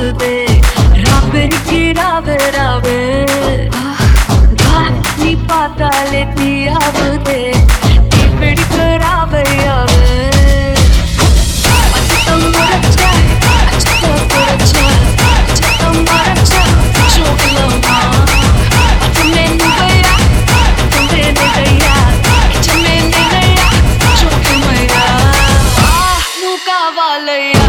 ஆகுதே ராபெரிக்கு ராவே நீ பார்த்தாலே தீயாகுதே நீ பிடிக்க ராவையாவே அச்சத்தம் மறைச்சா அச்சத்தம் குறைச்சா அச்சத்தம் மறைச்சா சோகலமா அச்சமே நுகையா அச்சமே நுகையா அச்சமே நுகையா சோகமையா நு காவாலையா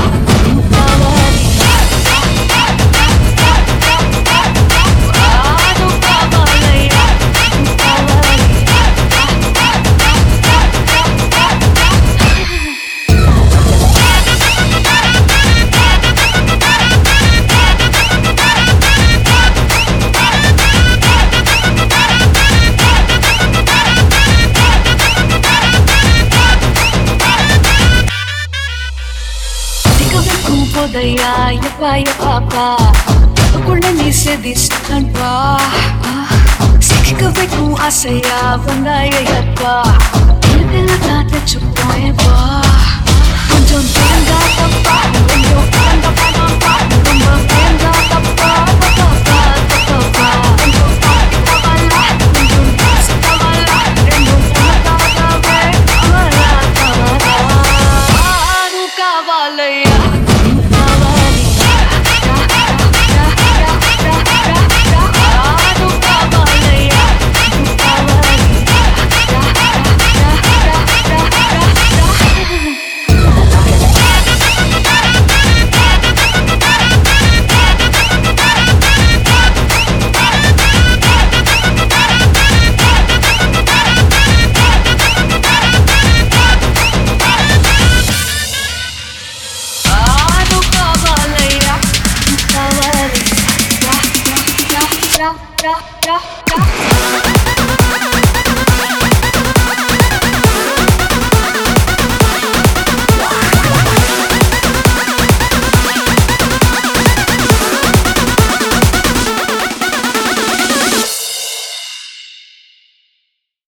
Podaya ya papa Kuna ni se diskan pa Siki ka ve ku asaya Vandaya ya pa Nila nata chupoe pa Kunjong tanga tapa Kunjong tanga pa Kunjong tanga tapa Tapa tapa Kunjong tanga wala Kunjong tanga wala Kunjong tanga tapa Amala tapa Anu kavalaya da da da